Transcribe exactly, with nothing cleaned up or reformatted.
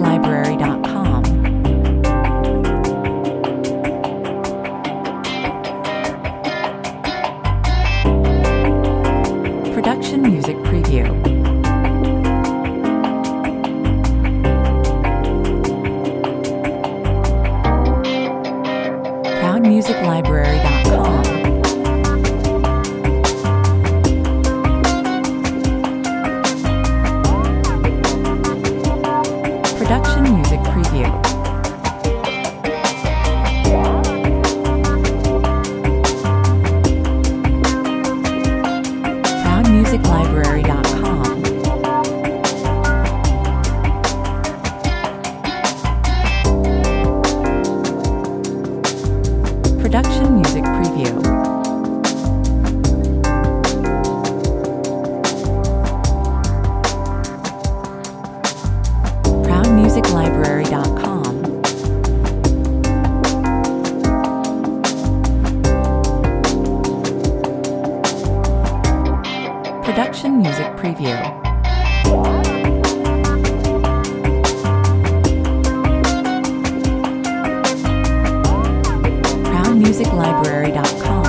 Library dot com. Production Music Preview. Proud Music Library dot com. Production Music Preview. Proud Music Library dot com. Production Music Preview. Proud Music Library dot com. Production Music Preview. Proud Music Library dot com.